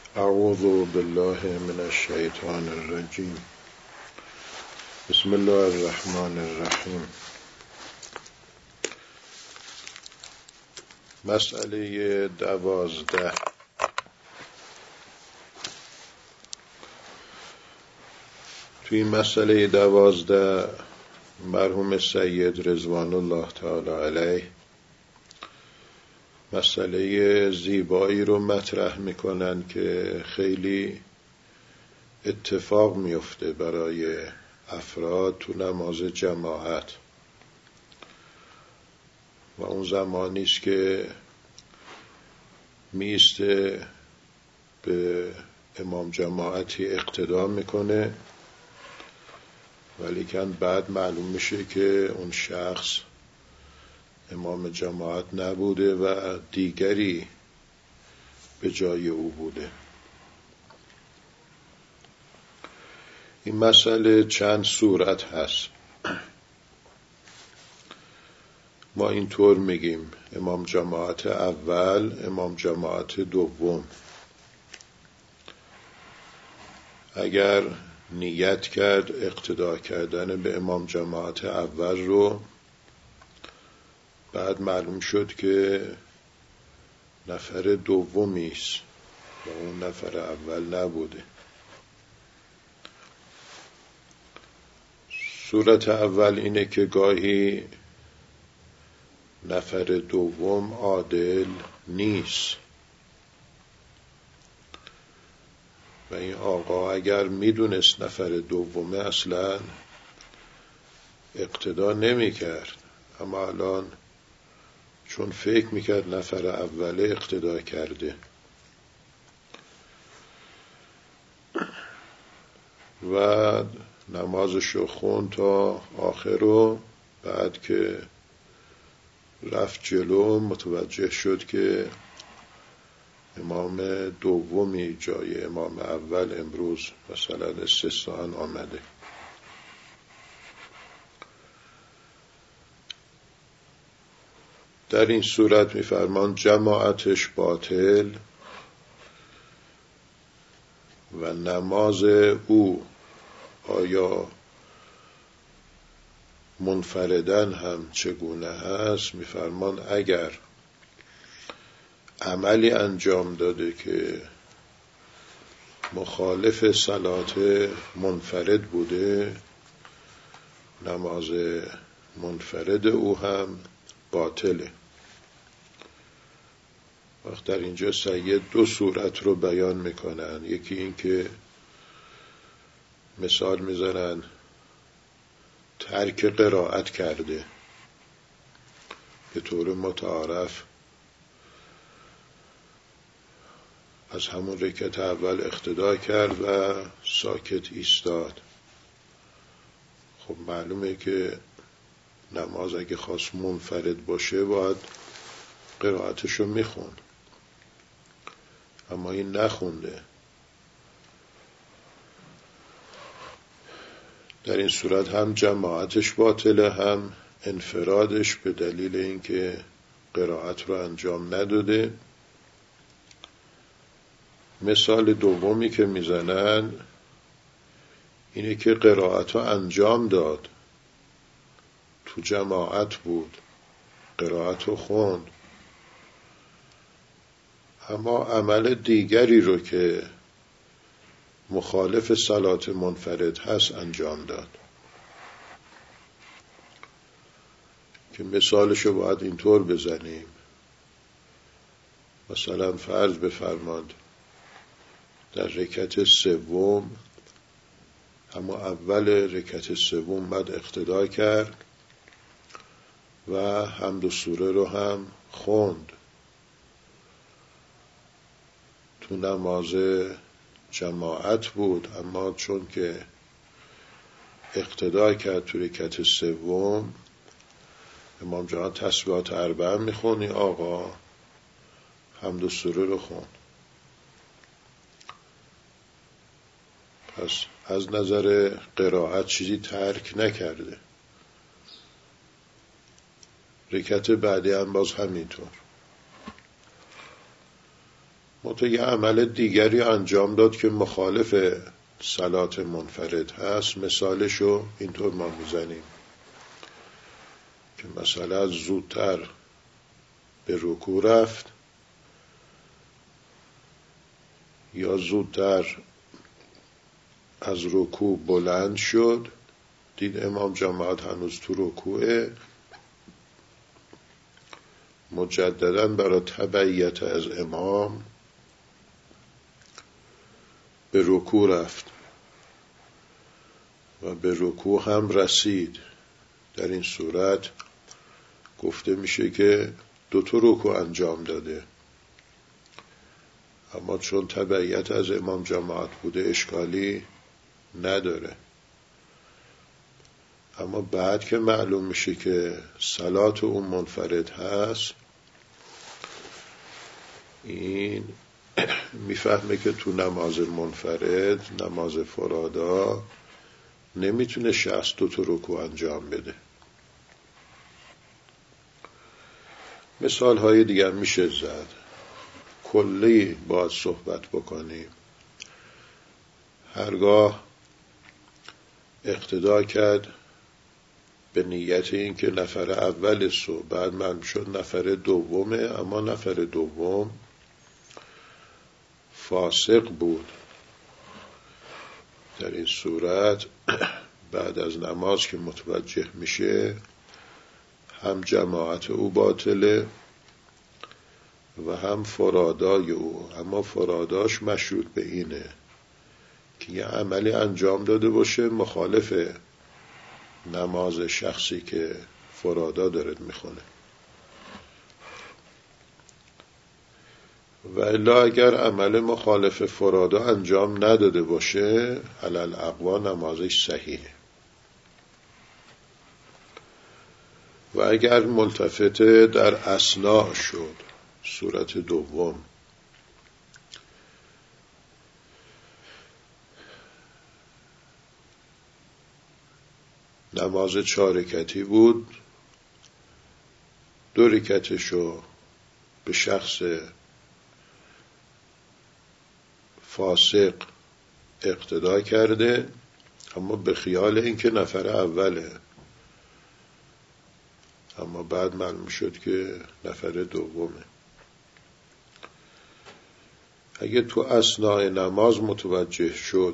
اعوذ بالله من الشیطان الرجیم. بسم الله الرحمن الرحیم. مسئله 12. توی مسئله 12 مرحوم سید رضوان الله تعالی علیه مسئله زیبایی رو مطرح میکنن که خیلی اتفاق میفته برای افراد تو نماز جماعت و اون زمانی است که میسته به امام جماعتی اقتدا میکنه، ولیکن بعد معلوم میشه که اون شخص امام جماعت نبوده و دیگری به جای او بوده. این مسئله چند صورت هست. ما اینطور میگیم: امام جماعت اول، امام جماعت دوم. اگر نیت کرد اقتدا کردن به امام جماعت اول رو، بعد معلوم شد که نفر دومی است و اون نفر اول نبوده. صورت اول اینه که گاهی نفر دوم عادل نیست و این آقا اگر میدونست نفر دومه اصلا اقتدا نمی کرد، اما الان چون فکر میکرد نفر اوله اقتدا کرده و نمازشو خوند تا آخر و بعد که رفت جلو متوجه شد که امام دومی جای امام اول امروز مثلا استثناء آمده. در این صورت می‌فرمان جماعتش باطل و نماز او آیا منفردن هم چگونه هست؟ می‌فرمان اگر عملی انجام داده که مخالف صلات منفرد بوده، نماز منفرد او هم باطله. وقت در اینجا سید دو صورت رو بیان میکنن. یکی این که مثال میزنن ترک قرائت کرده، به طور متعارف از همون رکعت اول اقتدا کرد و ساکت ایستاد. خب معلومه که نماز اگه خواست منفرد باشه باید قرائتشو میخون، اما این نخونده. در این صورت هم جماعتش باطله، هم انفرادش، به دلیل اینکه قرائت رو انجام نداده. مثال دومی که میزنن اینه که قرائت رو انجام داد، تو جماعت بود، قرائت رو خوند، اما عمل دیگری رو که مخالف صلات منفرد هست انجام داد، که مثالشو باید اینطور بزنیم. مثلا فرض بفرماد در رکعت سوم، اما اول رکعت سوم بعد اقتدا کرد و حمد و سوره رو هم خوند. تو نماز جماعت بود، اما چون که اقتدا کرد تو رکعت سوم، امام جماعت تسبیحات اربعه میخونی، آقا حمد و سوره رو خوند. پس از نظر قرائت چیزی ترک نکرده. رکعت بعدی هم باز همینطور. یه عمل دیگری انجام داد که مخالف صلات منفرد هست. مثالشو اینطور ما میزنیم که مثلا زودتر به رکوع رفت یا زودتر از رکوع بلند شد، دید امام جماعت هنوز تو رکوعه، مجدداً برای تبعیت از امام به رکوع رفت و به رکوع هم رسید. در این صورت گفته میشه که 2 رکوع انجام داده، اما چون تبعیت از امام جماعت بوده اشکالی نداره. اما بعد که معلوم میشه که صلات اون منفرد هست، این میفهمه که تو نماز منفرد، نماز فرادا، نمیتونه 62 رکوع انجام بده. مثال های دیگر میشه زد، کلی باید صحبت بکنیم. هرگاه اقتدا کرد به نیت این که نفر اول صبح، بعد معلوم شد نفر دومه، اما نفر دوم فاسق بود. در این صورت بعد از نماز که متوجه میشه هم جماعت او باطله و هم فرادای او، اما فراداش مشروط به اینه که یه عملی انجام داده باشه مخالف نماز شخصی که فرادا داره میخونه. و الا اگر عمل مخالف فرادا انجام نداده باشه، علل اقوا نمازش صحیحه. و اگر ملتفت در اثناء شد، صورت دوم، نماز 4 رکعتی بود، 2 رکعتشو به شخص فاسق اقتدا کرده، اما به خیال اینکه نفر اوله، اما بعد معلوم شد که نفر دومه. اگه تو اثناء نماز متوجه شد،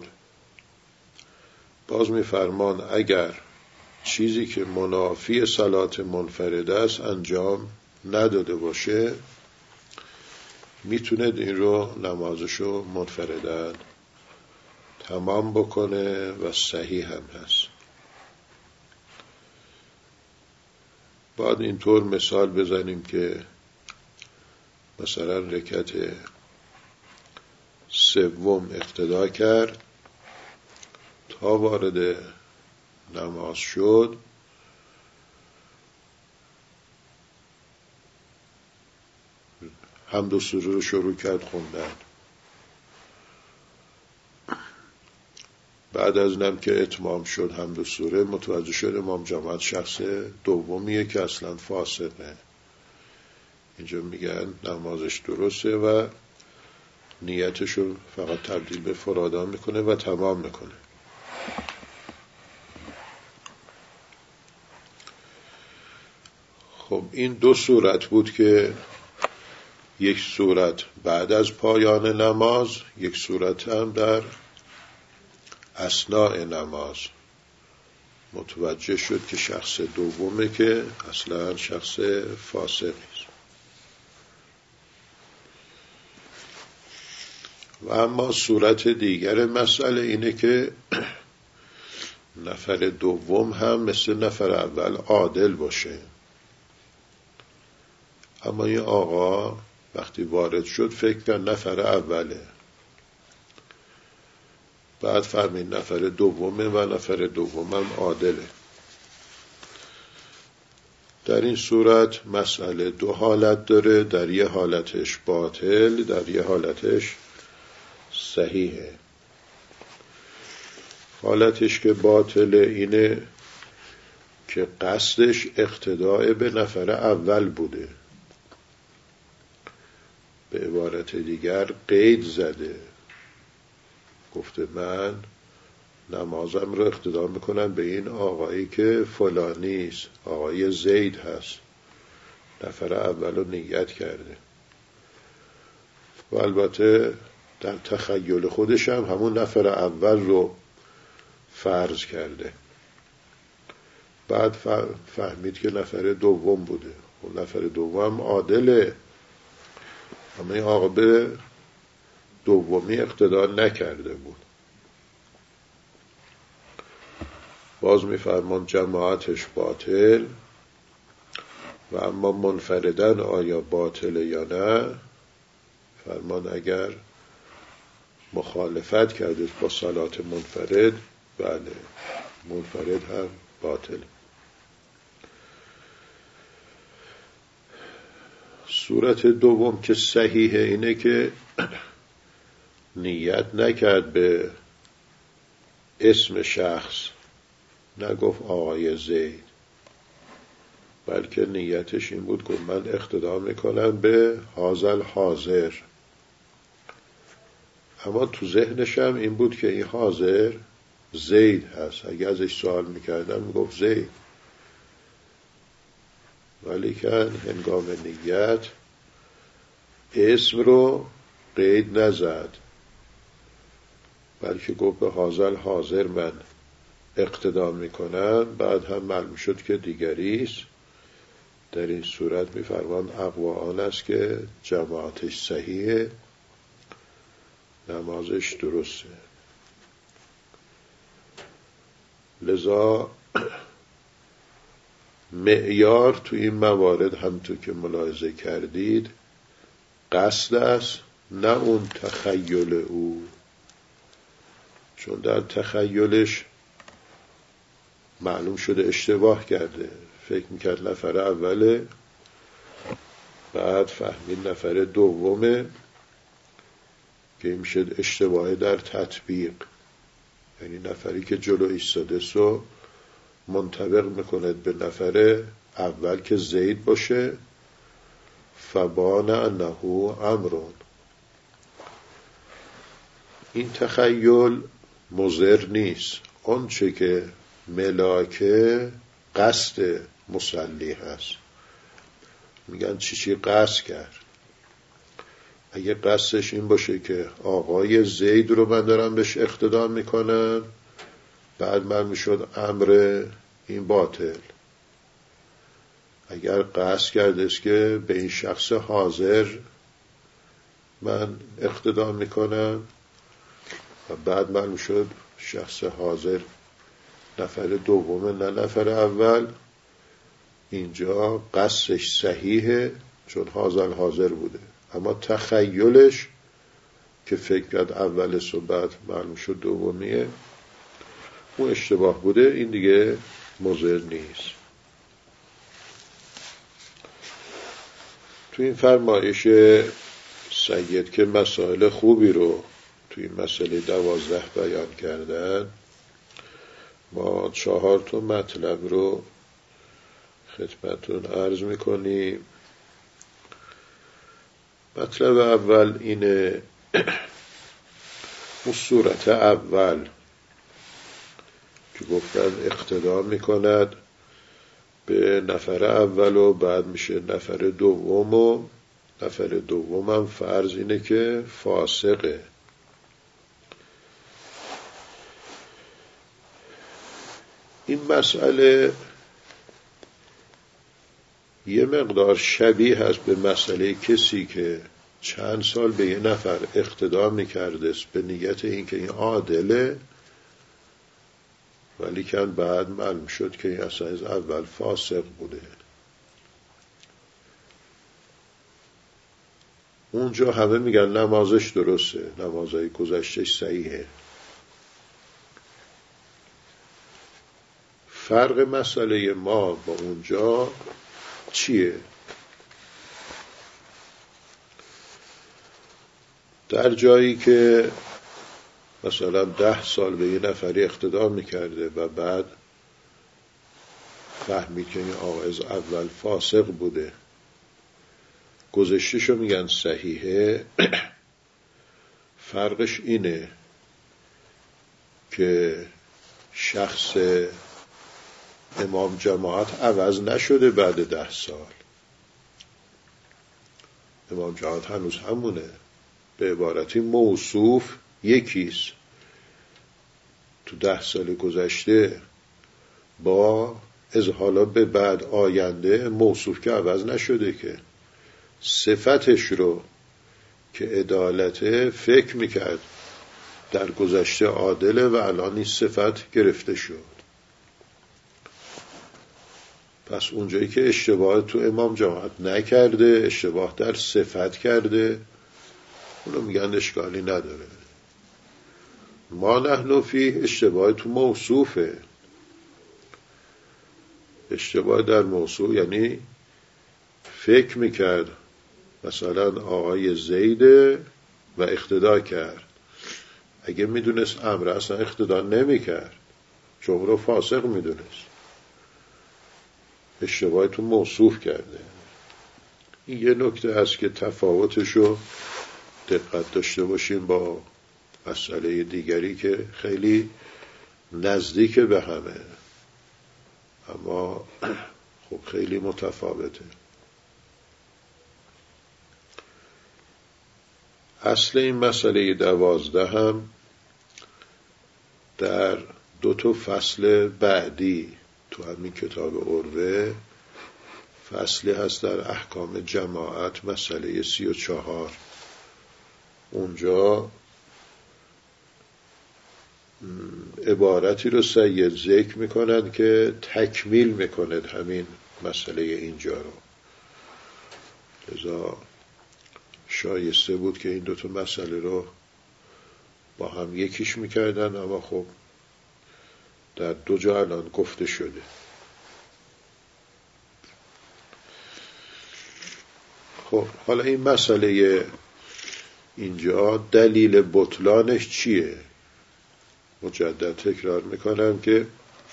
باز میفرمان اگر چیزی که منافی صلات منفرد است انجام نداده باشه، میتونه این رو نمازشو منفردن تمام بکنه و صحیح هم هست. بعد اینطور مثال بزنیم که مثلا رکعت 3 اقتدا کرد، تا وارد نماز شد حمد و سوره رو شروع کرد خوندن. بعد از نم که اتمام شد حمد و سوره، متوجه شد امام جماعت شخص دومیه که اصلا فاسقه. اینجا میگن نمازش درسته و نیتشو فقط تبدیل به فرادا میکنه و تمام میکنه. خب این 2 صورت بود که یک صورت بعد از پایان نماز، یک صورت هم در اثناء نماز متوجه شد که شخص دومه که اصلا شخص فاسقی است. و اما صورت دیگر مسئله اینه که نفر دوم هم مثل نفر اول عادل باشه، اما این آقا وقتی وارد شد فکر کرد نفر اوله، بعد فهمید نفر دومه و نفر دومم عادله. در این صورت مسئله 2 حالت داره، در یه حالتش باطل، در یه حالتش صحیحه. حالتش که باطله اینه که قصدش اقتداء به نفر اول بوده، به عبارت دیگر قید زده، گفته من نمازم رو اقتدا میکنم به این آقایی که فلانیست، آقای زید هست، نفر اول رو نیت کرده و البته در تخیل خودش هم همون نفر اول رو فرض کرده. بعد فهمید که نفر دوم بوده و نفر دوم عادله، اما این آقا به دومی اقتدا نکرده بود. باز میفرمان جماعتش باطل و اما منفردن آیا باطله یا نه؟ فرمان اگر مخالفت کرده با صلات منفرد، بله منفرد هم باطل. صورت دوم که صحیحه اینه که نیت نکرد به اسم شخص، نگفت آقای زید، بلکه نیتش این بود که من اقتدا میکنم به حاضر حاضر، اما تو ذهنش هم این بود که این حاضر زید هست. اگه ازش سوال میکردم میگفت زید، ولی که هنگام نیت اسم رو قید نزد، بلکه گفت به حاضر حاضر من اقتدا میکنم. بعد هم معلوم شد که دیگریست. در این صورت میفرمان اقوا آن است که جماعتش صحیحه، نمازش درسته. لذا معیار تو این موارد همونطور که ملاحظه کردید قصد است، نه اون تخیل او، چون در تخیلش معلوم شده اشتباه کرده، فکر میکرد نفر اوله، بعد فهمید نفر دومه، که این میشه اشتباه در تطبیق، یعنی نفری که جلو ایستاده سو منطبق میکند به نفر اول که زید باشه، فبان انه امرون. این تخیل مضر نیست، اون چه که ملاکه قصد مصلی هست. میگن چی قصد کرد؟ اگه قصدش این باشه که آقای زید رو من دارم بهش اقتدا میکنم، بعد من میشد امر این باطل. اگر قصد کردش که به این شخص حاضر من اقتدا میکنم و بعد من میشد شخص حاضر نفر دوم نه نفر اول، اینجا قصدش صحیحه چون حاضر بوده، اما تخیلش که فکر کرد اولش و بعد معلوم شد دومیه، اون اشتباه بوده. این دیگه مضر نیست. تو این فرمایش سید که مسائل خوبی رو تو این مسئله 12 بیان کردن، ما 4 تا مطلب رو خدمتون عرض میکنیم. مطلب اول اینه، اون صورت اول که گفتن اقتدا میکند به نفر اول و بعد میشه نفر دوم، و نفر دوم هم فرض اینه که فاسقه. این مسئله یه مقدار شبیه هست به مسئله کسی که چند سال به یه نفر اقتدا میکرده به نیت این که این عادله، ولی که بعد معلوم شد که این اصلا از اول فاسق بوده. اونجا همه میگن نمازش درسته، نمازهای گذشتش صحیحه. فرق مسئله ما با اونجا چیه؟ در جایی که مثلا 10 سال به یه نفری اقتدا میکرده و بعد فهمید که این آقا از اول فاسق بوده، گذشتهشو میگن صحیحه. فرقش اینه که شخص امام جماعت عوض نشده بعد 10 سال. امام جماعت هنوز همونه، به عبارتی موصوف یکیست. تو 10 سال گذشته با از حالا به بعد آینده موصوف که عوض نشده، که صفتش رو که عدالته فکر میکرد در گذشته عادله و الان این صفت گرفته شد. پس اونجایی که اشتباه تو امام جماعت نکرده، اشتباه در صفت کرده، اونو میگن اشکالی نداره. ما نحن فیه اشتباه تو موصوفه. اشتباه در موصوف یعنی فکر میکرد مثلا آقای زیده و اقتدا کرد. اگه میدونست امر اصلا اقتدا نمیکرد، چون رو فاسق میدونست. اشتباه تو موصوف کرده. این یه نکته هست که تفاوتشو دقت داشته باشیم با مسئله دیگری که خیلی نزدیک به همه، اما خب خیلی متفاوته. اصل این مسئله 12 هم در 2 فصل بعدی تو همین کتاب عروه، فصلی هست در احکام جماعت، مسئله 34. اونجا عبارتی رو سید ذکر میکنند که تکمیل میکند همین مسئله اینجا رو. لذا شایسته بود که این 2 مسئله رو با هم یکیش میکردن، اما خب در 2 جا الان گفته شده. خب حالا این مسئله اینجا دلیل بطلانش چیه؟ مجدد تکرار میکنم که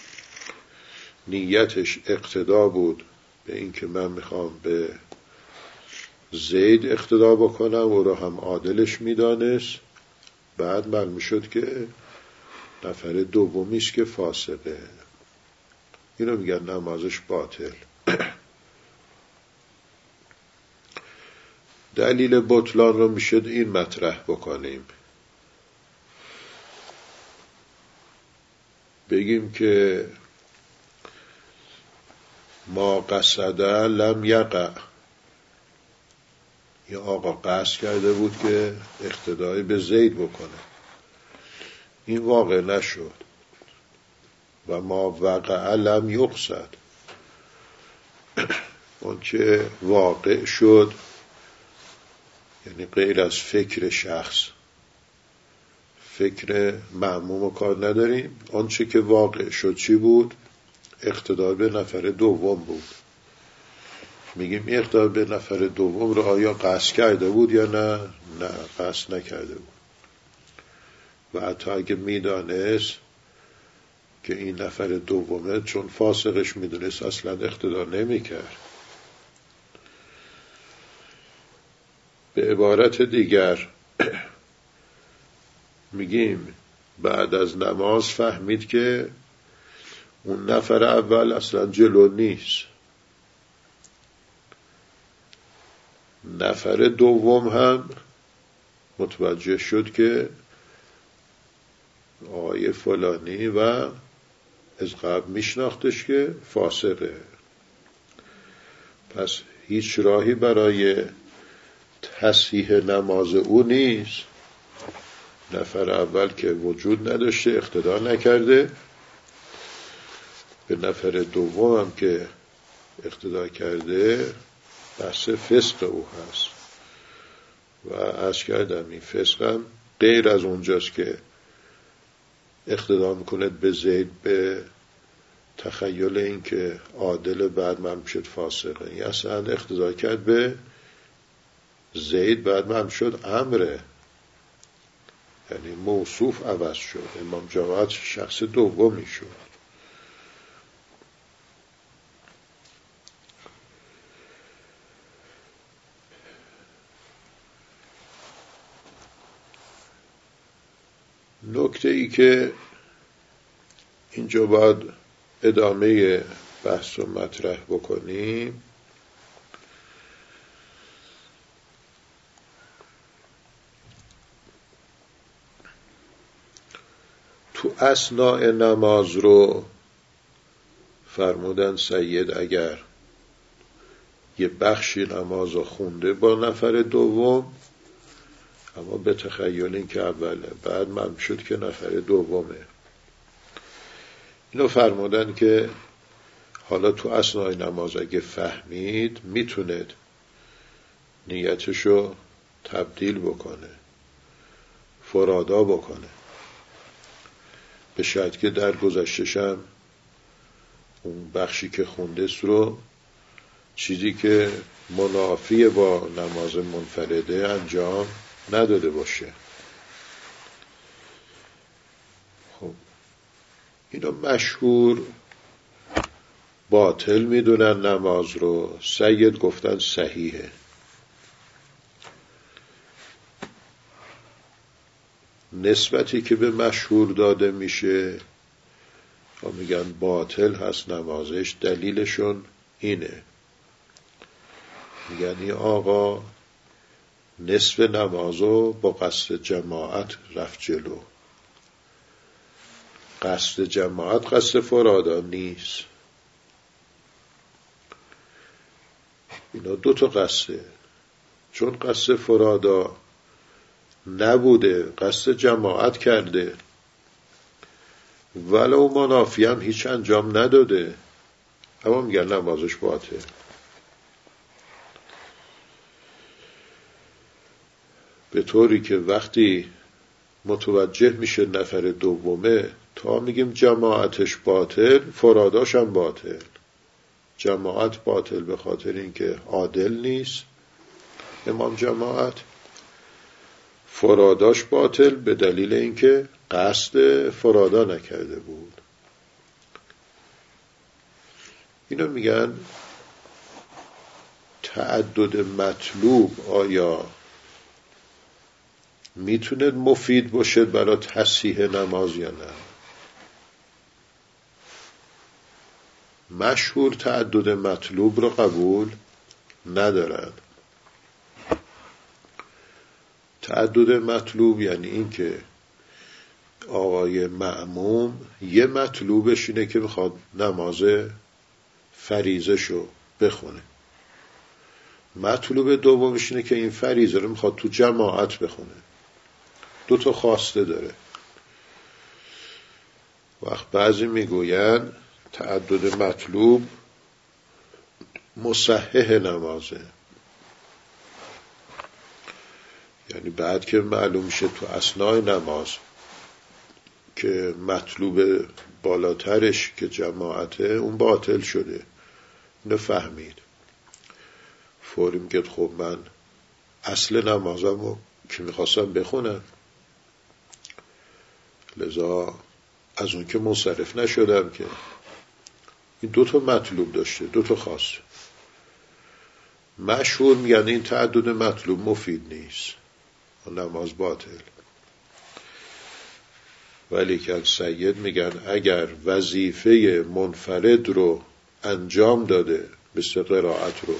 نیتش اقتدا بود به این که من میخوام به زید اقتدا بکنم، او رو هم عادلش میدانست. بعد معلوم شد که نفر دومیست که فاسقه، اینو میگن نمازش باطل. دلیل بطلان رو میشد این مطرح بکنیم، بگیم که ما قصده لم یقع، یا آقا قصد کرده بود که اقتدای به زید بکنه، این واقع نشد. و ما وقع لم یقصد، اون که واقع شد یعنی غیر از فکر شخص، فکر معموم کار نداریم. آنچه که واقع شد چی بود؟ اقتدا به نفر دوم بود. میگیم اقتدا به نفر دوم رو آیا قصد کرده بود یا نه؟ نه، قصد نکرده بود. و حتی اگه میدانست که این نفر دومه، چون فاسقش میدونست، اصلا اقتدا نمیکرد. به عبارت دیگر میگیم بعد از نماز فهمید که اون نفر اول اصلا جلو نیست. نفر دوم هم متوجه شد که آقای فلانی و از قبل میشناختش که فاسقه. پس هیچ راهی برای تصحیح نماز او نیست. نفر اول که وجود نداشته، اقتدا نکرده، به نفر دوم هم که اقتدا کرده، بحث فسق او هست. و عرض کردم این فسق هم غیر از اونجاست که اقتدا میکند به زید به تخیل این که عادل بعد من شد فاسقه. این اصلا اقتدا کرد به زید بعد من شد امره، یعنی موصوف عوض شد. امام جماعت شخص دومی شد. نکته ای که اینجا باید ادامه بحث رو مطرح بکنیم تو اثناء نماز رو فرمودن سید اگر یه بخشی نماز رو خونده با نفر دوم، اما به تخیل این که اوله، بعد معلوم شد که نفر دومه، اینو فرمودن که حالا تو اثناء نماز اگه فهمید میتونه نیتشو تبدیل بکنه، فرادا بکنه، به شرط که در گذشتشم اون بخشی که خونده رو چیزی که منافی با نماز منفرده انجام نداده باشه. خب اینا مشهور باطل میدونن نماز رو، سید گفتن صحیحه. نسبتی که به مشهور داده میشه و میگن باطل هست نمازش، دلیلشون اینه، میگن این آقا نصف نمازو با قصد جماعت رفت جلو. قصد جماعت قصد فرادا نیست. اینا دو تا قصده، چون قصد فرادا نبوده قصد جماعت کرده، ولو منافی هم هیچ انجام نداده، اما میگن نمازش باطل. به طوری که وقتی متوجه میشه نفر دومه، تا میگیم جماعتش باطل، فراداش هم باطل. جماعت باطل به خاطر اینکه عادل نیست امام جماعت، فراداش باطل به دلیل اینکه قصد فرادا نکرده بود. اینو میگن تعدد مطلوب آیا میتونه مفید باشه برای تصحیح نماز یا نه؟ مشهور تعدد مطلوب رو قبول ندارن. تعدد مطلوب یعنی این که آقای مأموم یه مطلوبش اینه که میخواد نماز فریضه شو بخونه، مطلوب دومش اینه که این فریضه رو میخواد تو جماعت بخونه. دو تا خواسته داره. وقت بعضی میگوین تعدد مطلوب مصحح نمازه، یعنی بعد که معلوم میشه تو اثناء نماز که مطلوب بالاترش که جماعته اون باطل شده، اینو فهمید، فوری میگه خب من اصل نمازمو که میخواستم بخونم، لذا از اون که منصرف نشدم که. این دو تا مطلوب داشته، دو تا خاص. مشهور میگن این تعدد مطلوب مفید نیست، نماز باطل. ولی که سید میگن اگر وظیفه منفرد رو انجام داده، مثل قرائت رو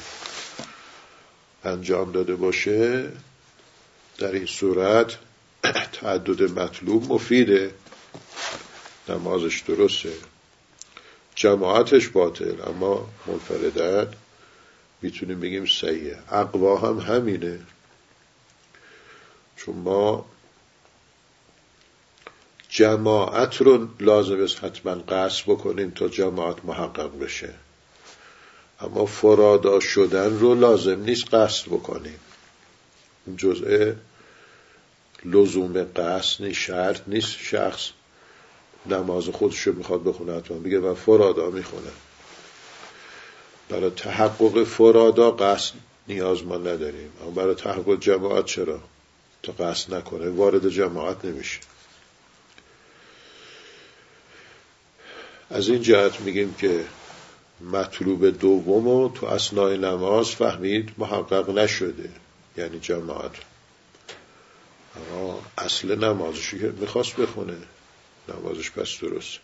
انجام داده باشه، در این صورت تعدد مطلوب مفیده، نمازش درسته، جماعتش باطل، اما منفردن میتونیم بگیم صحیحه. اقوا هم همینه، چون ما جماعت رو لازم است حتما قصد بکنیم تا جماعت محقق بشه، اما فرادا شدن رو لازم نیست قصد بکنیم. این جزء لزوم قصد نیست، شرط نیست. شخص نماز خودش رو میخواد بخونه حتما بگه من فرادا میخونم. برای تحقق فرادا قصد نیاز ما نداریم، اما برای تحقق جماعت چرا؟ تا قصد نکنه وارد جماعت نمیشه. از این جهت میگیم که مطلوب دومو تو اثناء نماز فهمید محقق نشده، یعنی جماعت. اما اصل نمازشو که میخواست بخونه، نمازش پس درست.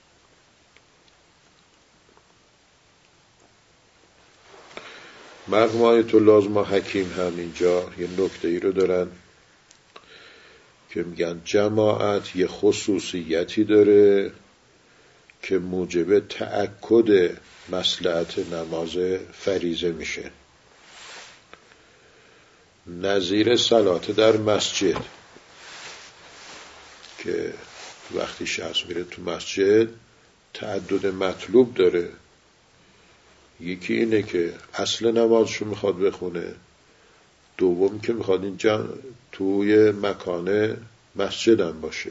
مرحوم آیت الله آزما حکیم هم اینجا یه نکته ای رو دارن که میگن جماعت یه خصوصیتی داره که موجب تأکد مصلحت نماز فریضه میشه. نظیر صلات در مسجد که وقتی شخص میره تو مسجد تعدد مطلوب داره. یکی اینه که اصل نمازشو میخواد بخونه، دوم که میخواد اینجا توی مکان مسجد هم باشه.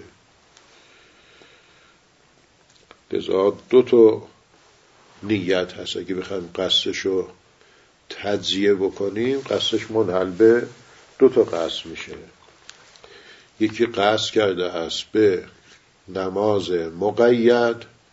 لذا دو تا نیت هست. اگه بخوایم قصدشو تجزیه بکنیم، قصدش منحل به دو تا قصد میشه. یکی قصد کرده است به نماز مقید،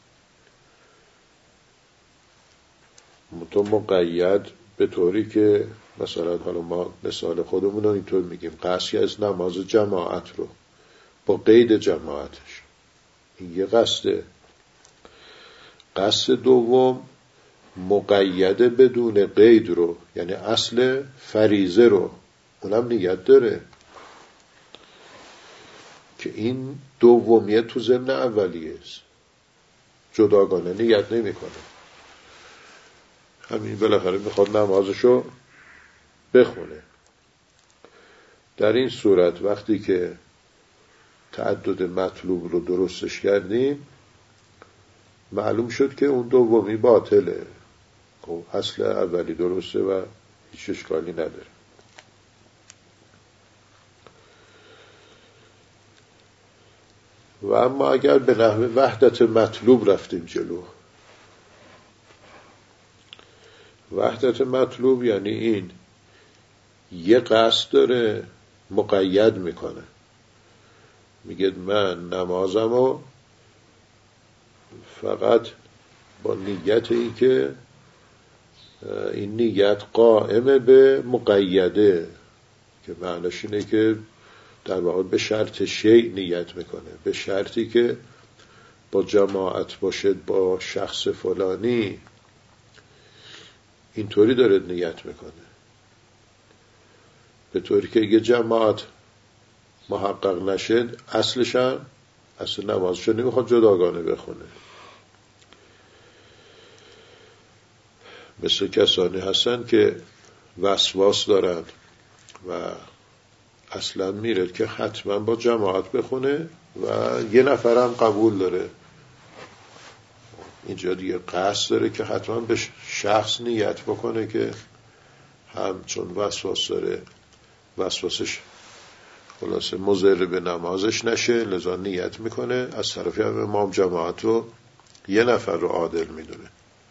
مقید به طوری که مثلا حالا ما مثال خودمون رو اینطور میگیم، قصد از نماز جماعت رو با قید جماعتش، این یه قصده. قصد دوم مقید بدون قید رو، یعنی اصل فریضه رو، اونم نیت داره که این دومیه تو ضمن اولیه است، جداگانه نیت نمی کنه. همین بالاخره میخواد نمازشو بخونه. در این صورت وقتی که تعدد مطلوب رو درستش کردیم، معلوم شد که اون دومی باطله. خب اصل اولی درسته و هیچ اشکالی نداره. و اما اگر به نحو وحدت مطلوب رفتیم جلو، وحدت مطلوب یعنی این یه قصد داره مقید میکنه، میگه من نمازمو فقط با نیت این که این نیت قائمه به مقیده، که معنیش اینه که در واقع به شرط شیء نیت میکنه، به شرطی که با جماعت باشد با شخص فلانی، اینطوری داره نیت میکنه. به طوری که اگه جماعت محقق نشد، اصلش هم اصل نمازشو نمیخواد جداگانه بخونه. مثل کسانی هستن که وسواس دارن و اصلا میره که حتما با جماعت بخونه و یه نفرم قبول داره. اینجا دیگه قصد داره که حتما به شخص نیت بکنه که هم چون وسواس داره، وسواسش خلاصه مضر به نمازش نشه، لذا نیت میکنه. از طرفی هم امام جماعت رو یه نفر رو عادل میدونه.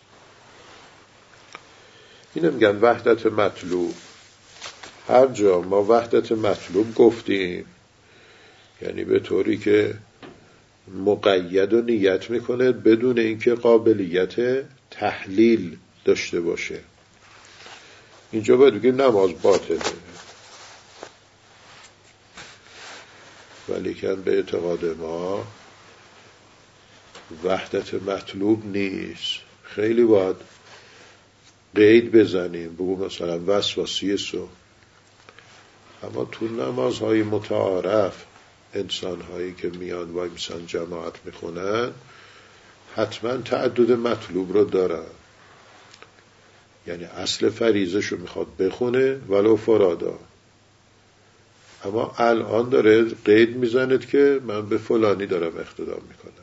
اینو میگن وحدت مطلوب. هر جا ما وحدت مطلوب گفتیم یعنی به طوری که مقید و نیت میکنه بدون اینکه قابلیت تحلیل داشته باشه. اینجا باید بگیم نماز باطله، ولی که به اعتقاد ما وحدت مطلوب نیست. خیلی باید قید بزنیم، بگو مثلا وسواسی سو. اما تو نمازهای متعارف انسانهایی که میان وای میسن جماعت میخونن حتما تعدد مطلوب رو دارن، یعنی اصل فریضه‌شو میخواد بخونه ولو فرادا. اما الان داره قید میزند که من به فلانی دارم اقتدا میکنم.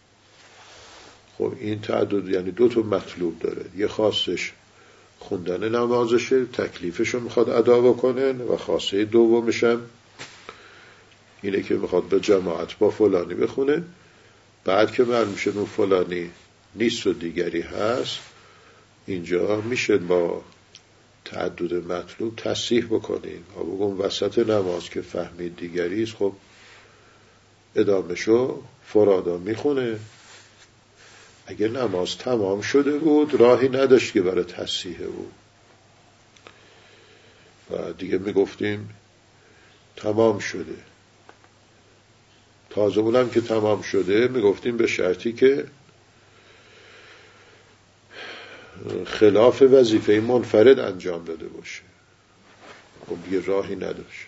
خب این تعدد یعنی دو تا مطلوب داره، یه خاصش خوندن نمازشه، تکلیفشو میخواد ادا بکنه، و خاصه دومشم اینه که میخواد به جماعت با فلانی بخونه. بعد که معلوم میشه اون فلانی نیست و دیگری هست، اینجا میشه با تعدد مطلوب تصحیح بکنیم و بگم وسط نماز که فهمید دیگری است، خب ادامهشو فرادا میخونه. اگه نماز تمام شده بود راهی نداشت که برای تصحیح بود و دیگه میگفتیم تمام شده. تازه اونم که تمام شده میگفتیم به شرطی که خلاف وظیفه منفرد انجام داده باشه. خب دیگه راهی نداشت.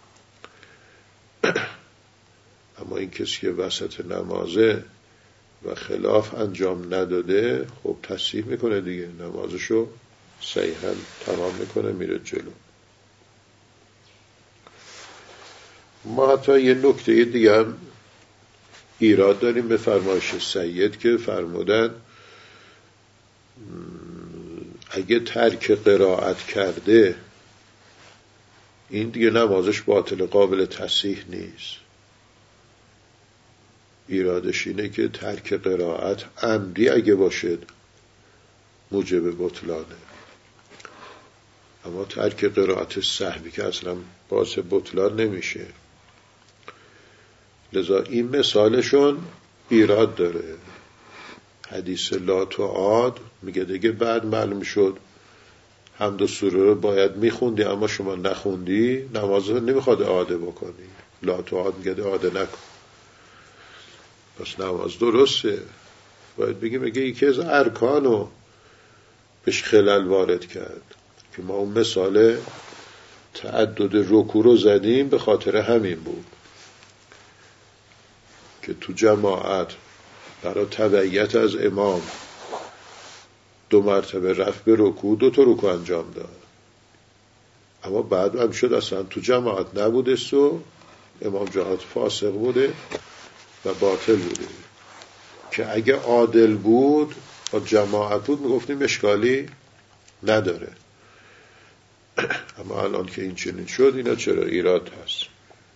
اما این کسی که وسط نمازه و خلاف انجام نداده، خب تصحیح میکنه دیگه، نمازشو صحیحاً تمام میکنه، میره جلو. ما حتی یه نکته دیگه هم ایراد داریم به فرمایش سید که فرمودن اگه ترک قرائت کرده این دیگه نمازش باطل، قابل تصحیح نیست. ایرادش اینه که ترک قرائت عمدی اگه باشد موجب بطلانه، اما ترک قرائت سهوی که اصلا باعث بطلان نمیشه. لذا این مثالشون ایراد داره. حدیث لا تعاد میگه دیگه بعد معلوم شد حمد و سوره رو باید میخوندی اما شما نخوندی، نماز رو نمیخواد اعاده بکنی. لا تعاد میگه اعاده نکن، پس نماز درسته. باید بگیم اگه یکی از ارکانو بهش خلل وارد کرد، که ما اون مثال تعدد رکوع رو زدیم به خاطر همین بود که تو جماعت برای تبعیت از امام 2 مرتبه رفت به رکوع، 2 تا رکوع انجام داد، اما بعد هم شد اصلا تو جماعت نبوده و امام جماعت فاسق بوده و باطل بوده. که اگه عادل بود و جماعت بود میگفتیم اشکالی نداره، اما الان که این چنین شد اینا چرا ایراد هست.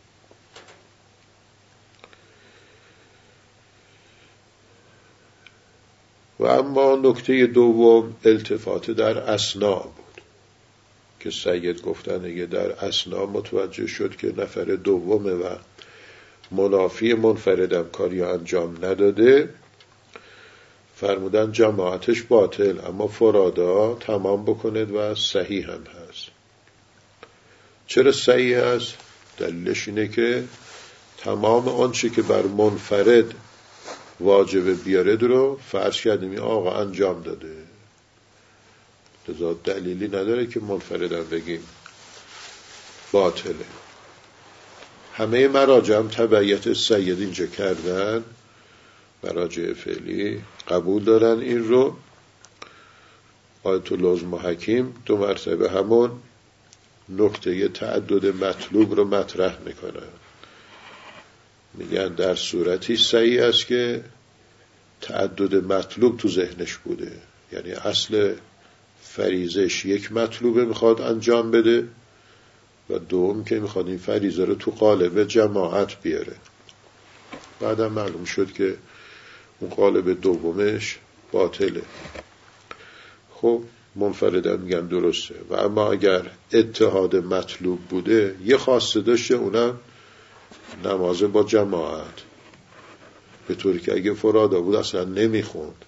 و اما نکته دوم التفات در اثنا بود که سید گفتن اگه در اثنا متوجه شد که نفر دومه و منافی منفردم کاری انجام نداده، فرمودن جماعتش باطل، اما فرادا تمام بکند و صحیح هم هست. چرا صحیح هست؟ دلیلش اینه که تمام آنچه که بر منفرد واجب بیارد رو فرض کردیم این آقا انجام داده، لذا دلیلی نداره که منفردم بگیم باطله. همه مراجع هم تبعیت سید اینجا کردن، مراجع فعلی قبول دارن این رو. آیت اللزم و حکیم 2 مرتبه همون نکته تعدد مطلوب رو مطرح میکنن، میگن در صورتی صحیح است که تعدد مطلوب تو ذهنش بوده، یعنی اصل فریضش 1 مطلوبه میخواد انجام بده و دوم که میخواد این فریضه رو تو قالب جماعت بیاره. بعدم معلوم شد که اون قالب دومش باطله. خب منفردم میگن درسته. و اما اگر اتحاد مطلوب بوده یه خواسته داشته، اونم نماز با جماعت، به طوری که اگه فرادا بود اصلا نمیخوند،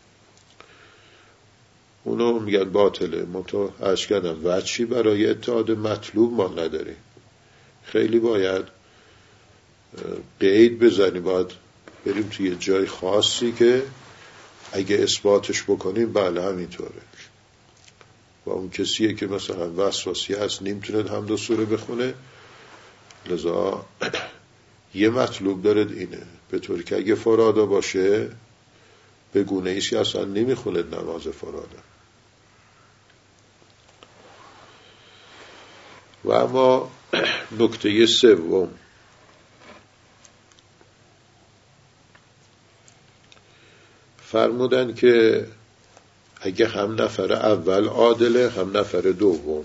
اونو میگن باطله. منتها عرض کردم وجهی برای اتحاد مطلوب ما نداریم. خیلی باید قید بزنیم، باید بریم توی جای خاصی که اگه اثباتش بکنیم بله همینطوره. و اون کسیه که مثلا وسواسی هست نمیتونه حمد و سوره بخونه، لذا یه مطلوب دارد اینه، به طوری که اگه فرادا باشه به گونه ایست که اصلا نمیخونه نماز فرادا. و اما نکته سوم، فرمودن که اگه هم نفر اول عادله هم نفر دوم.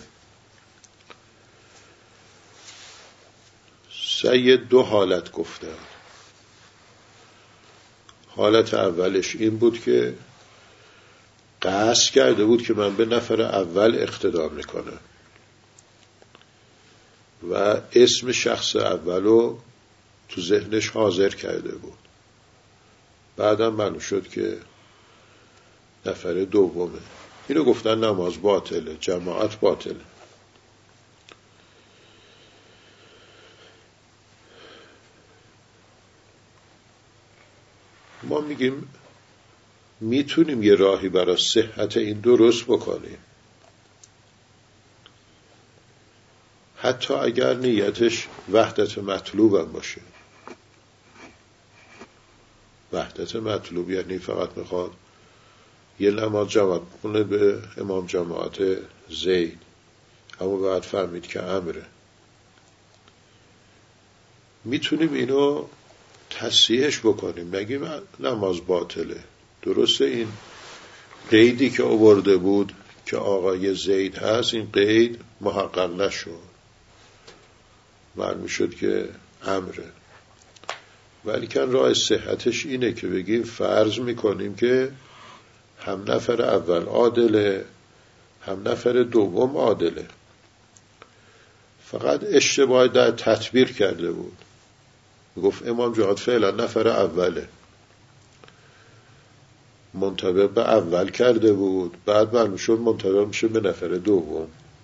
سید 2 حالت گفتن. حالت اولش این بود که قصد کرده بود که من به نفر اول اقتدا میکنم و اسم شخص اولو تو ذهنش حاضر کرده بود، بعدم معلوم شد که نفر دومه. اینو گفتن نماز باطله، جماعت باطله. ما میگیم میتونیم یه راهی برای صحت این درست بکنیم، حتی اگر نیتش وحدت مطلوب هم باشه. وحدت مطلوب یعنی فقط میخواد یه نماز جماعت کنه به امام جماعت زید، اما بعد فهمید که امره. میتونیم اینو تصحیحش بکنیم، نگیم نماز باطله. درسته این قیدی که آورده بود که آقای زید هست، این قید محقق نشد، معلوم شد که امره. ولی کن راه صحتش اینه که بگیم فرض میکنیم که هم نفر اول عادله، هم نفر دوم عادله، فقط اشتباه در تطبیق کرده بود. گفت امام جماعت فعلا نفر اوله، منطبق به اول کرده بود، بعد معلوم شد منطبق میشه به نفر دوم.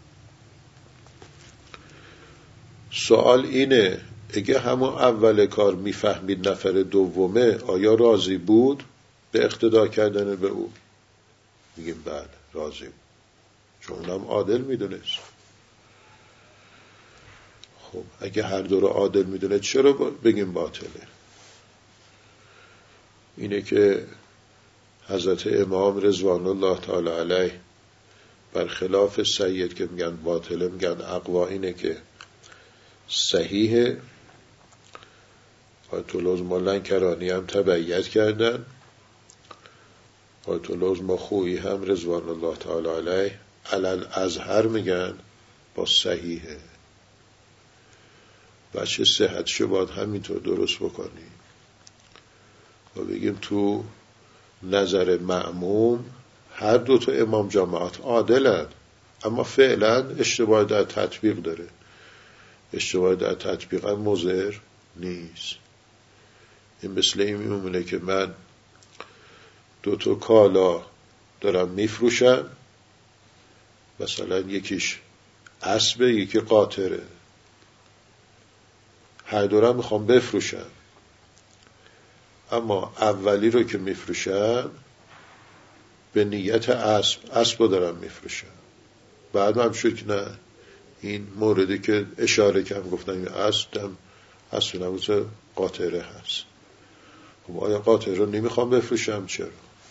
سوال اینه اگه همون اول کار میفهمید نفر دومه، آیا راضی بود به اقتدا کردن به او؟ میگیم بله راضی بود، چون اونم عادل میدونست. خب اگه هر دو رو عادل میدونه چرا بگیم باطله؟ اینه که حضرت امام رضوان الله تعالی علیه برخلاف سید که میگن باطله میگن اقوا، اینه که صحیحه. آیت العظما لنکرانی هم تبعیت کردن، آیت العظما خویی هم رضوان الله تعالی علیه علل ازهر میگن با صحیحه. بچه صحتشو باید همینطور درست بکنی و بگیم تو نظر مأموم هر دو تا امام جماعت عادلند، اما فعلا اشتباه در تطبیق داره. اشتباه در تطبیق هم مضر نیست. این مثل این میمونه که من دو تا کالا دارم میفروشم، مثلا یکیش اسبه یکی قاطره، هر دو را میخوام بفروشم، اما اولی رو که میفروشم به نیت اسب رو دارم میفروشم. بعد هم شد که نه، این موردی که اشاره کردم گفتم این اسب نبود قاطره هست. خب آیا قاطره رو نمیخوام بفروشم؟ چرا؟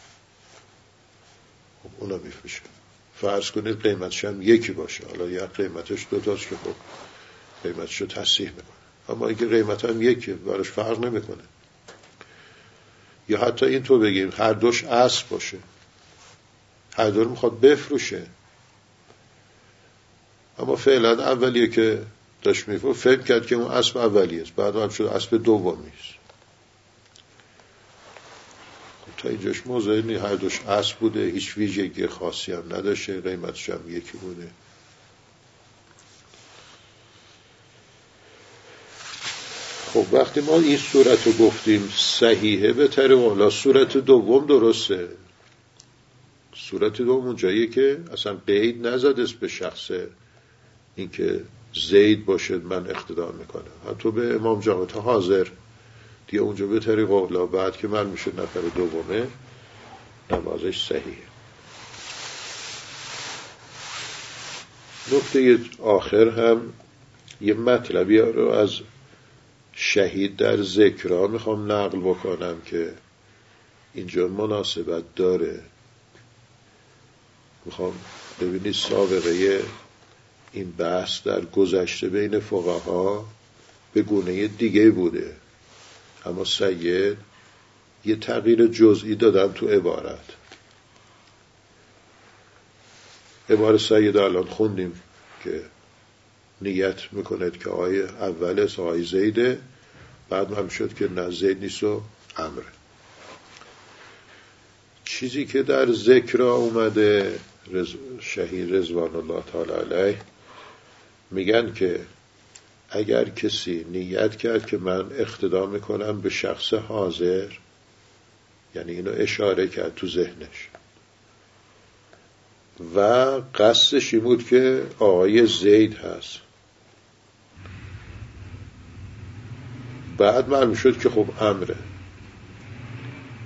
خب اونا میفروشم. فرض کنید قیمتش هم یکی باشه، حالا یا قیمتش دوتاست که خب قیمتش رو تصحیح میکنه، اما اینکه قیمت هم یکی براش فرق نمیکنه. یا حتی این تو بگیم هر دوش اسب باشه، هر دو رو میخواد بفروشه، اما فعلا اولیه که داشت میفروشه فکر کرد که اون اسب اولیه است، بعد هم شد اسب دومی است. خب تا اینجاش موضوعی نی، هر دوش اسب بوده، هیچ ویژگی خاصی هم نداشته، قیمتش هم یکی بوده. خب وقتی ما این صورت رو گفتیم صحیحه، به طریق اولا صورت دوم درسته. صورت دوم اون جاییه که اصلا قید نزده به شخص اینکه زید باشه من اقتدا میکنم، حتی به امام جماعت حاضر دیگه اونجا به طریق اولا بعد که من میشه نفر دومه نمازش صحیحه. نکته آخر هم یه مطلبی رو از شهید در ذکرها میخوام نقل بکنم که اینجا مناسبت داره. میخوام ببینید سابقه این بحث در گذشته بین فقها به گونه دیگه بوده، اما سید یه تغییر جزئی دادن تو عبارت سید الان خوندیم که نیت میکند که آقای اول آقای زیده، بعد هم شد که نه زید نیست و امره. چیزی که در ذکر اومده شهید رضوان الله تعالی علیه میگن که اگر کسی نیت کرد که من اقتدا میکنم به شخص حاضر، یعنی اینو اشاره کرد تو ذهنش و قصدش این بود که آقای زید هست، بعد معلوم شد که خب امره،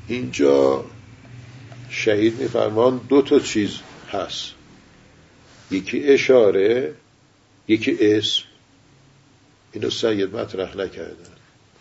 اینجا شهید میفرمان دو تا چیز هست، یکی اشاره، یکی اسم. اینو سید مطرح نکردن.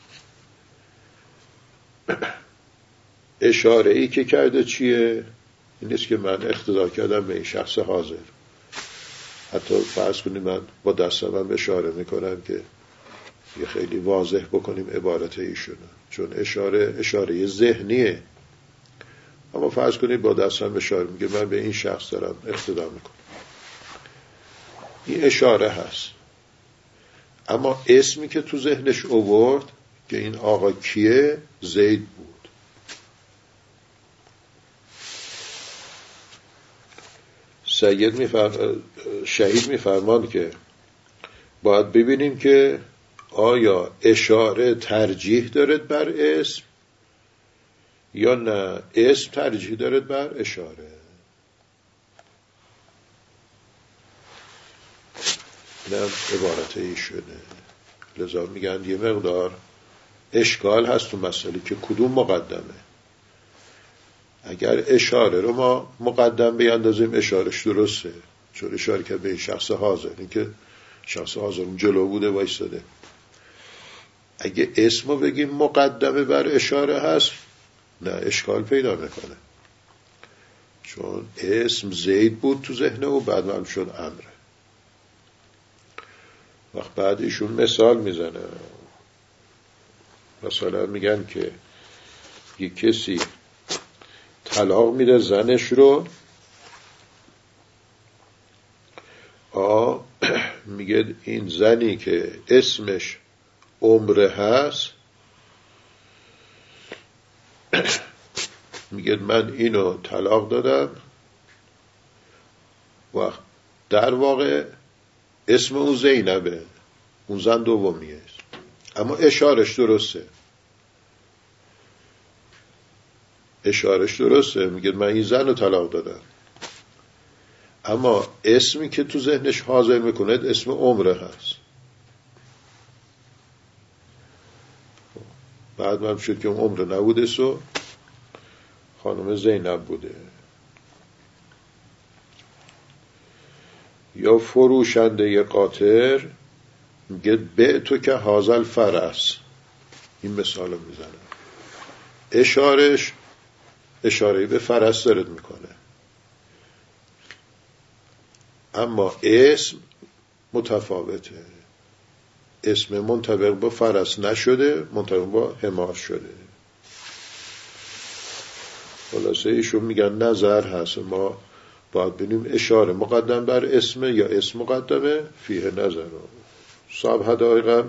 اشاره ای که کرده چیه؟ این نیست که من اقتدا کردم به این شخص حاضر. حتی فرض کنید من با دستم اشاره میکنم که یه خیلی واضح بکنیم عبارت ایشونو، چون اشاره ذهنیه. اما فرض کنید با دستم اشاره میگه من به این شخص دارم اقتدا میکنم، این اشاره هست. اما اسمی که تو ذهنش آورد که این آقا کیه؟ زید بود. شهید میفرمان که باید ببینیم که آیا اشاره ترجیح دارد بر اسم یا نه اسم ترجیح دارد بر اشاره. اینم عبارت ایشونه. لذا میگن یه مقدار اشکال هست تو مسئله که کدوم مقدمه. اگر اشاره رو ما مقدم بیندازیم اشارش درسته، چون اشاره که به این شخص حاضر، این که شخص حاضر اون جلو بوده وایستاده. اگه اسمو بگیم مقدمه بر اشاره هست، نه، اشکال پیدا میکنه، چون اسم زید بود تو ذهنه و بعد معلوم شد امره. وقت بعد ایشون مثال میزنه، مثلا میگن که یه کسی طلاق میده زنش رو، میگه این زنی که اسمش عمره هست، میگه من اینو طلاق دادم و در واقع اسم اون زینبه، اون زن دومیه، اما اشارش درسته. میگه من این زن رو طلاق دادم، اما اسمی که تو ذهنش حاضر میکنه اسم عمره هست. بعد من شد که اون عمره نبوده، سو خانم زینب بوده. یا فروشنده ی قاطر میگه به تو که حاضر فرس، این مثال رو میزنه. اشاره به فرس دارد میکنه، اما اسم متفاوته. اسم منطبق با فرس نشده، منطبق با حمار شده. خلاصه ایشون میگن نظر هست، ما باید ببینیم اشاره مقدم بر اسم یا اسم مقدمه، فیه نظر. صاحب حدایقم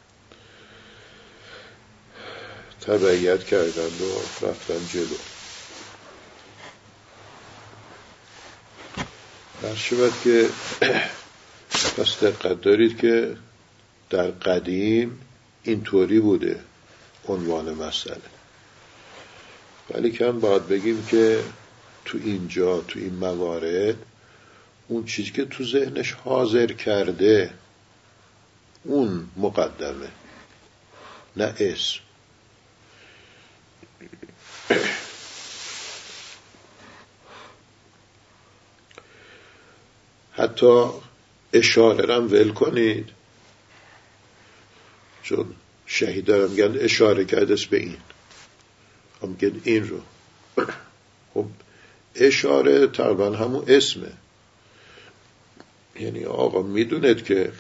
تبعیت کردند و رفتن جلو. در شود که پس دقت دارید که در قدیم اینطوری بوده عنوان مسئله، ولی کم باید بگیم که تو اینجا تو این موارد اون چیزی که تو ذهنش حاضر کرده اون مقدمه، نه اسم. حتی اشاره رم ول کنید، چون شهید دارم میگن اشاره کردست به این، هم میگن این رو. خب اشاره تقریبا همون اسمه، یعنی آقا میدونید که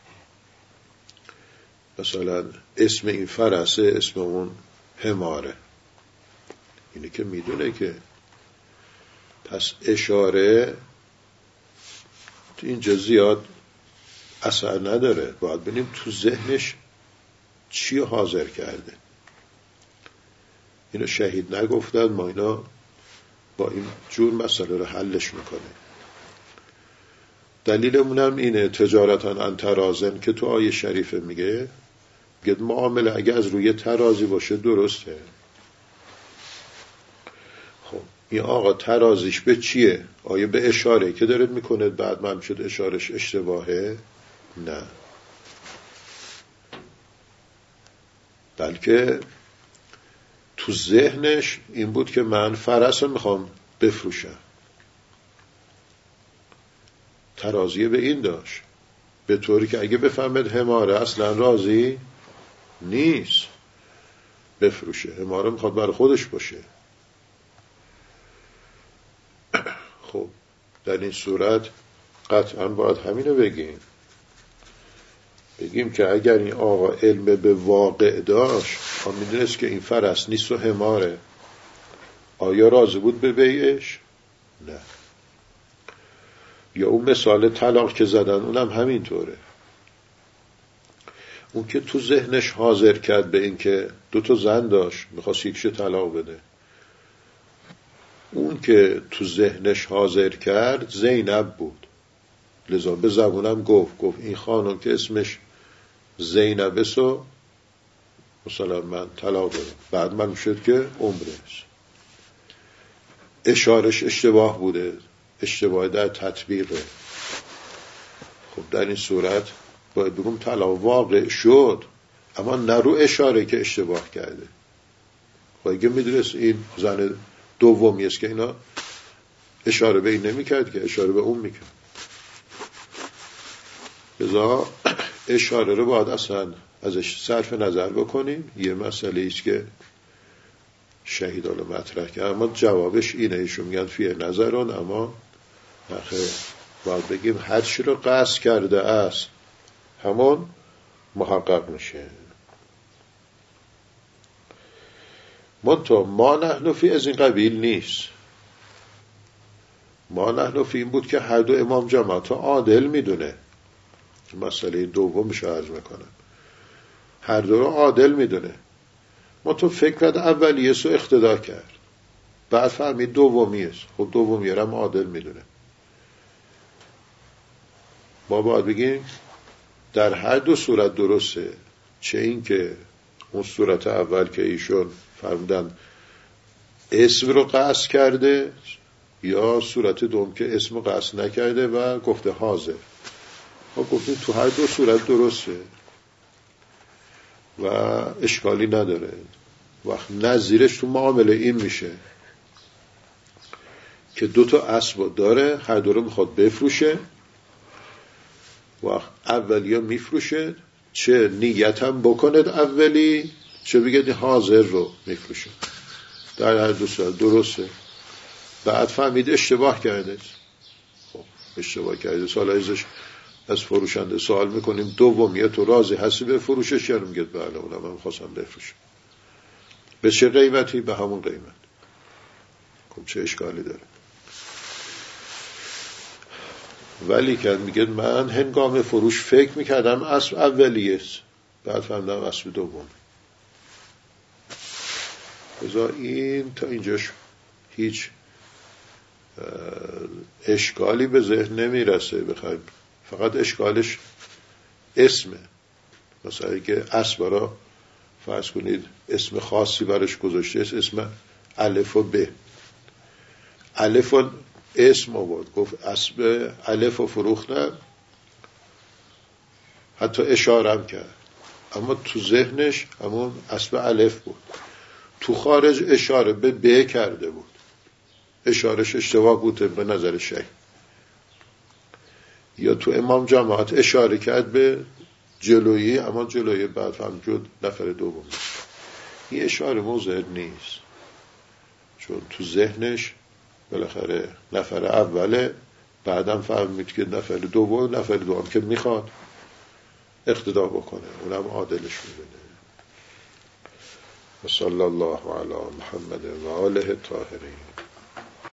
مثلا اسم این فرسه، اسم اون حماره، اینه که میدونه که پس اشاره تو اینجا زیاد اثر نداره. باید ببینیم تو ذهنش چی حاضر کرده. اینو شهید نگفتن، ما اینا با این جور مسئله رو حلش میکنه. دلیلمون هم اینه، تجارتا عن ترازن که تو آیه شریفه میگه معامله اگه از روی ترازی باشه درسته. خب این آقا ترازیش به چیه؟ آیا به اشاره که دارد میکنه بعد من شد اشارش اشتباهه؟ نه، بلکه تو تو ذهنش این بود که من فرس رو میخوام بفروشم. ترازیه به این داشت، به طوری که اگه بفهمد حماره اصلا راضی نیست بفروشه، حماره میخواد برای خودش باشه. خب در این صورت قطعا باید همینو بگیم که اگر این آقا علم به واقع داشت، میدونست که این فرس نیست و حماره، آیا راضی بود به بیعش؟ نه. یا اون مثال طلاق که زدن اونم همینطوره. اون که تو ذهنش حاضر کرد به این که 2 زن داشت میخواست یکیشو طلاق بده، اون که تو ذهنش حاضر کرد زینب بود. لذا به زبونم گفت این خانم که اسمش زینب سو مثلا من طلاق دادم، بعد من شد که عمرش. اشارش اشتباه بوده، اشتباه در تطبیقه. خب در این صورت باید بگم طلاق واقع شد، اما نرو اشاره که اشتباه کرده. خب اگه میدونست این زن دومی است که اینا اشاره به این نمی کرد که اشاره به اون میکرد. لذا اشاره رو باید اصلا ازش صرف نظر بکنیم. یه مسئله ایست که شهیدان مطرح کرد، اما جوابش اینه، ایشون میگن فیه نظران، اما نخیر، باید بگیم هر چی رو قصد کرده است همون محقق میشه. منتها ما نحن فی از این قبیل نیست. ما نحن فی این بود که هر دو امام جماعت عادل میدونه. مسئله دومش عرض میکنم، هر دو رو عادل میدونه. منتها فکرت اولیه سو اقتدا کرد، بعد فهمید دومی است. خب دومی هم عادل میدونه. ما باید بگیم در هر دو صورت درسته، چه این که اون صورت اول که ایشون فرمودن اسم رو قصد کرده، یا صورت دوم که اسم رو قصد نکرده و گفته حاضر. ما گفتیم تو هر دو صورت درسته و اشکالی نداره. وقت نظیرش تو معامله این میشه که 2 اسب داره، هر دو رو میخواد بفروشه. وقت اولی میفروشه، چه نیتم بکند اولی، چه بگید حاضر رو میفروشه. در هر دو صورت درسته. بعد فهمید اشتباه کرده. خب اشتباه کرده، سال ازش از فروشنده سوال میکنیم دومیه تو راضی هستی به فروشش؟ یا میگه بله اونم هم خواستم بفروشم. به چه قیمتی؟ به همون قیمت. خب چه اشکالی داره؟ ولی که میگه من هنگام فروش فکر میکردم اسب اولیه است، بعد فهمیدم اسب دوم. بذار این تا اینجاش هیچ اشکالی به ذهن نمیرسه بخوایم، فقط اشکالش اسمه. مثلا که اسب را فرض کنید اسم خاصی برش گذاشته، اسم الف و ب. الف و اسم آورد، گفت اسب الف و فروختن، حتی اشارم کرد، اما تو ذهنش همون اسب الف بود. تو خارج اشاره به ب کرده بود، اشارش اشتباه بوده به نظر شیخ. یا تو امام جماعت اشاره کرد به جلویی، اما جلویی بعد فهم شد نفر دوم. این اشاره موضع نیست، چون تو ذهنش بالاخره نفر اوله، بعدم فهمید که نفر دوم که میخواد اقتدا بکنه، اونم عادلش میبینه. و صلی الله علی محمد و آله الطاهرین.